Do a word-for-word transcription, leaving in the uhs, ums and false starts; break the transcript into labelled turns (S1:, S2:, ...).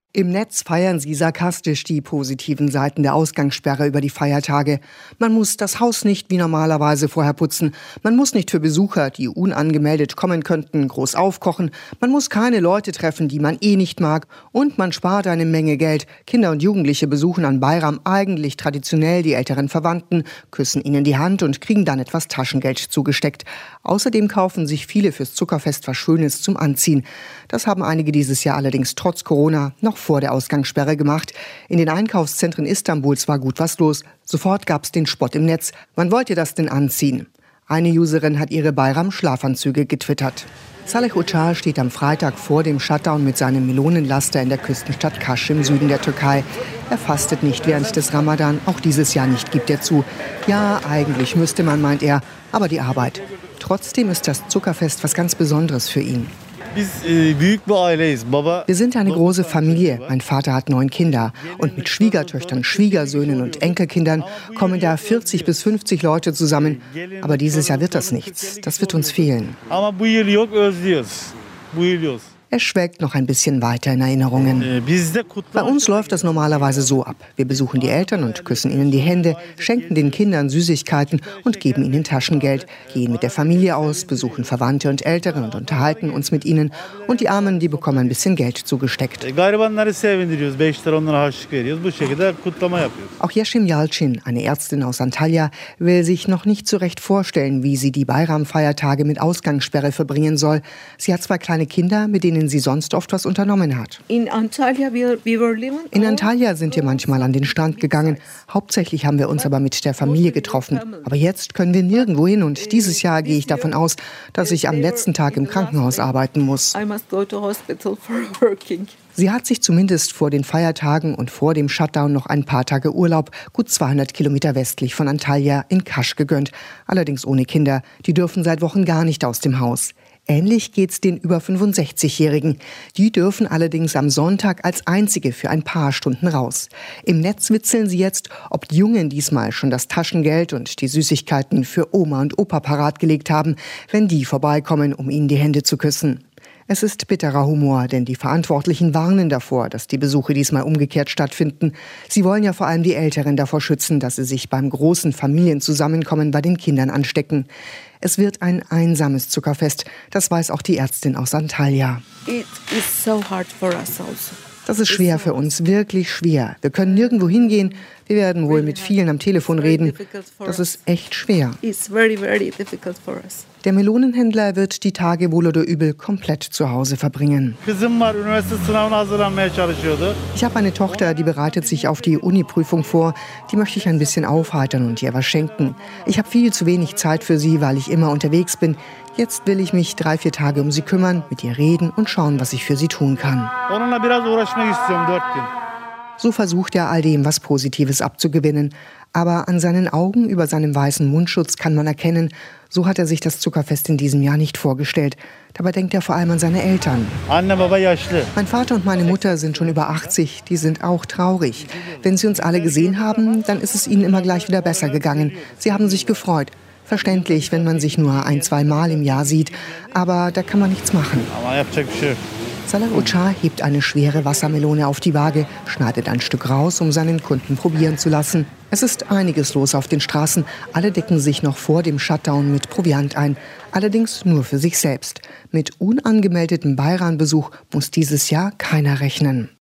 S1: Im Netz feiern sie sarkastisch die positiven Seiten der Ausgangssperre über die Feiertage. Man muss das Haus nicht wie normalerweise vorher putzen. Man muss nicht für Besucher, die unangemeldet kommen könnten, groß aufkochen. Man muss keine Leute treffen, die man eh nicht mag. Und man spart eine Menge Geld. Kinder und Jugendliche besuchen an Bayram eigentlich traditionell die älteren Verwandten, küssen ihnen die Hand und kriegen dann etwas Taschengeld zugesteckt. Außerdem kaufen sich viele fürs Zuckerfest was Schönes zum Anziehen. Das haben einige dieses Jahr allerdings trotz Corona noch vor der Ausgangssperre gemacht. In den Einkaufszentren Istanbuls war gut was los. Sofort gab's den Spott im Netz. Wann wollt ihr das denn anziehen? Eine Userin hat ihre Bayram-Schlafanzüge getwittert. Salih Uçar steht am Freitag vor dem Shutdown mit seinem Melonenlaster in der Küstenstadt Kaş im Süden der Türkei. Er fastet nicht während des Ramadan, auch dieses Jahr nicht, gibt er zu. Ja, eigentlich müsste man, meint er, aber die Arbeit. Trotzdem ist das Zuckerfest was ganz Besonderes für ihn. Wir sind eine große Familie. Mein Vater hat neun Kinder. Und mit Schwiegertöchtern, Schwiegersöhnen und Enkelkindern kommen da vierzig bis fünfzig Leute zusammen. Aber dieses Jahr wird das nichts. Das wird uns fehlen. Er schwelgt noch ein bisschen weiter in Erinnerungen. Bei uns läuft das normalerweise so ab. Wir besuchen die Eltern und küssen ihnen die Hände, schenken den Kindern Süßigkeiten und geben ihnen Taschengeld, gehen mit der Familie aus, besuchen Verwandte und Ältere und unterhalten uns mit ihnen. Und die Armen, die bekommen ein bisschen Geld zugesteckt. Auch Yeşim Yalçin, eine Ärztin aus Antalya, will sich noch nicht so recht vorstellen, wie sie die Bayram-Feiertage mit Ausgangssperre verbringen soll. Sie hat zwei kleine Kinder, mit denen sie sonst oft was unternommen hat. In Antalya sind wir manchmal an den Strand gegangen. Hauptsächlich haben wir uns aber mit der Familie getroffen. Aber jetzt können wir nirgendwo hin und dieses Jahr gehe ich davon aus, dass ich am letzten Tag im Krankenhaus arbeiten muss. Sie hat sich zumindest vor den Feiertagen und vor dem Shutdown noch ein paar Tage Urlaub, gut zweihundert Kilometer westlich von Antalya, in Kaş gegönnt. Allerdings ohne Kinder. Die dürfen seit Wochen gar nicht aus dem Haus. Ähnlich geht's den über fünfundsechzigjährigen. Die dürfen allerdings am Sonntag als einzige für ein paar Stunden raus. Im Netz witzeln sie jetzt, ob die Jungen diesmal schon das Taschengeld und die Süßigkeiten für Oma und Opa parat gelegt haben, wenn die vorbeikommen, um ihnen die Hände zu küssen. Es ist bitterer Humor, denn die Verantwortlichen warnen davor, dass die Besuche diesmal umgekehrt stattfinden. Sie wollen ja vor allem die Älteren davor schützen, dass sie sich beim großen Familienzusammenkommen bei den Kindern anstecken. Es wird ein einsames Zuckerfest, das weiß auch die Ärztin aus Antalya.
S2: It is so hard for us also.
S1: Das ist schwer für uns, wirklich schwer. Wir können nirgendwo hingehen. Wir werden wohl mit vielen am Telefon reden. Das ist echt schwer. Der Melonenhändler wird die Tage wohl oder übel komplett zu Hause verbringen. Ich habe eine Tochter, die bereitet sich auf die Uni-Prüfung vor. Die möchte ich ein bisschen aufheitern und ihr was schenken. Ich habe viel zu wenig Zeit für sie, weil ich immer unterwegs bin. Jetzt will ich mich drei, vier Tage um sie kümmern, mit ihr reden und schauen, was ich für sie tun kann. So versucht er all dem was Positives abzugewinnen. Aber an seinen Augen über seinem weißen Mundschutz kann man erkennen, so hat er sich das Zuckerfest in diesem Jahr nicht vorgestellt. Dabei denkt er vor allem an seine Eltern. Mein Vater und meine Mutter sind schon über achtzig, die sind auch traurig. Wenn sie uns alle gesehen haben, dann ist es ihnen immer gleich wieder besser gegangen. Sie haben sich gefreut. Verständlich, wenn man sich nur ein, zwei Mal im Jahr sieht. Aber da kann man nichts machen. Salih Uçar hebt eine schwere Wassermelone auf die Waage, schneidet ein Stück raus, um seinen Kunden probieren zu lassen. Es ist einiges los auf den Straßen. Alle decken sich noch vor dem Shutdown mit Proviant ein. Allerdings nur für sich selbst. Mit unangemeldetem Bayram-Besuch muss dieses Jahr keiner rechnen.